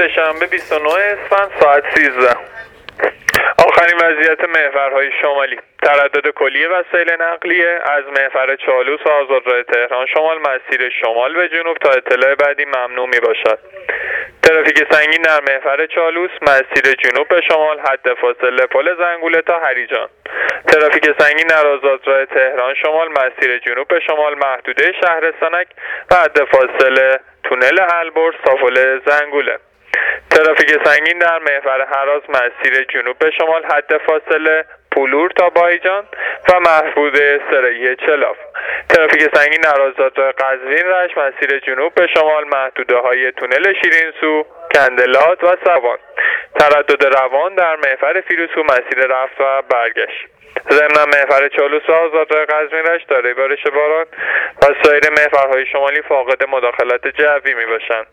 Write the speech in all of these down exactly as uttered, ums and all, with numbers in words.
سه‌شنبه بیست و نه اسفند ساعت سیزده. آخرین وضعیت محورهای شمالی: تردد کلی وسایل نقلیه از محور چالوس و آزادراه تهران شمال مسیر شمال به جنوب تا اطلاع بعدی ممنوع می باشد. ترافیک سنگین در محور چالوس مسیر جنوب به شمال حد فاصله پل زنگوله تا هریجان. ترافیک سنگین در آزادراه تهران شمال مسیر جنوب به شمال محدوده شهرستانک و حد فاصله تونل البرز تا پل زنگوله. ترافیک سنگین در محور هراز مسیر جنوب به شمال حد فاصله پولور تا بایجان و محدوده سریع چلاف. ترافیک سنگین در آزادراه قزوین رشت مسیر جنوب به شمال محدوده های تونل شیرینسو، کندلات و سوان. تردد روان در محور فیروزکوه مسیر رفت و برگشت. ضمن محور چالوس و آزادراه قزوین رشت دارای بارش باران و سایر محورهای شمالی فاقد مداخلت جوی می باشند.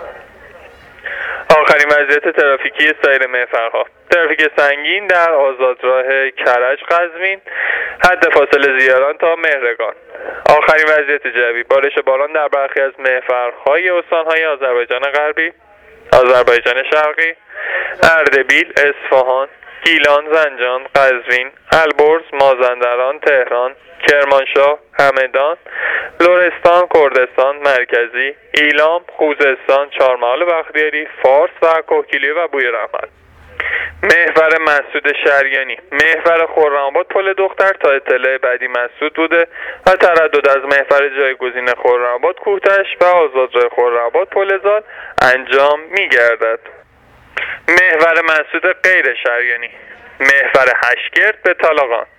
آخرین وضعیت ترافیکی سایر محورها: ترافیک سنگین در آزادراه کرج قزوین حد فاصله زیاران تا مهرگان. آخرین وضعیت جوی: بارش باران در برخی از محورهای استانهای آذربایجان غربی، آذربایجان شرقی، اردبیل، اصفهان، گیلان، زنجان، قزوین، البرز، مازندران، تهران، کرمانشاه، همدان، لرستان، کردستان مرکزی، ایلام، خوزستان، چهارمحال بختیاری، فارس و کوهگیلویه و بویراحمد. محور مسعود شریانی: محور خرم‌آباد پل دختر تا اطلاع بعدی مسدود بوده و تردد از محور جایگزین خرم‌آباد کوهتش و آزادراه خرم‌آباد پل زال انجام می‌گردد. محور مسدود غیر شریانی: محور هشگرد به طالقان.